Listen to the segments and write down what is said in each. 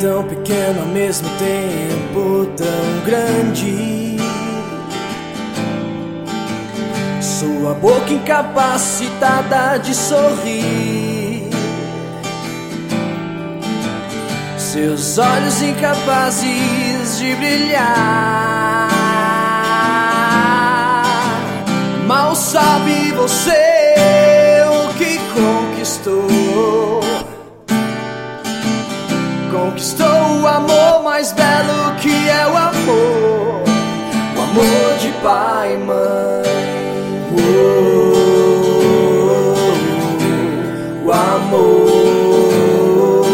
tão pequeno, ao mesmo tempo tão grande. Sua boca incapacitada de sorrir, seus olhos incapazes de brilhar. Mal sabe você o que conquistou. Conquistou o amor mais belo que é o amor de pai e mãe. O amor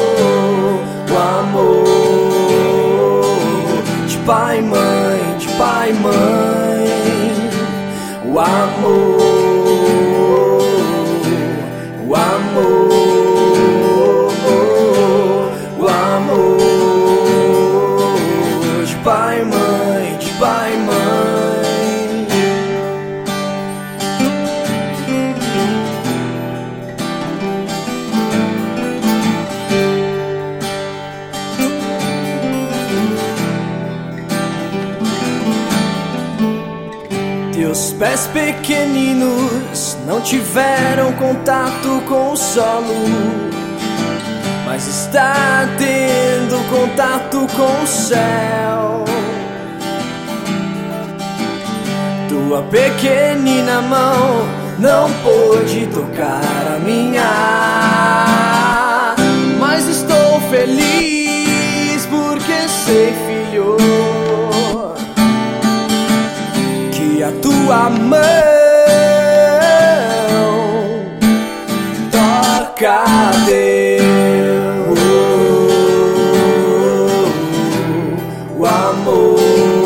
de pai e mãe, de pai e mãe. O amor de pai e mãe, de pai e mãe. Teus pés pequeninos não tiveram contato com o solo, mas está tendo contato com o céu. Tua pequenina mão não pôde tocar a minha, mas estou feliz porque sei, filho, que a tua mão toca a Deus. O amor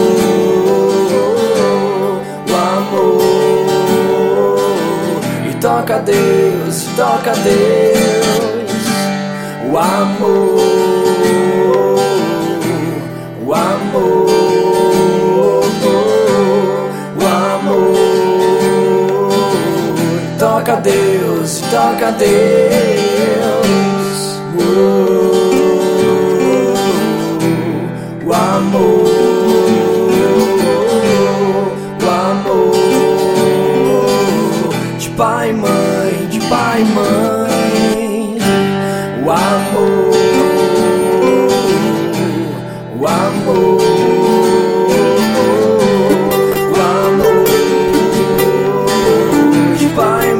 e toca a Deus, e toca a Deus. O amor toca a Deus, toca a Deus. O amor de pai e mãe, de pai e mãe. O amor de pai e mãe.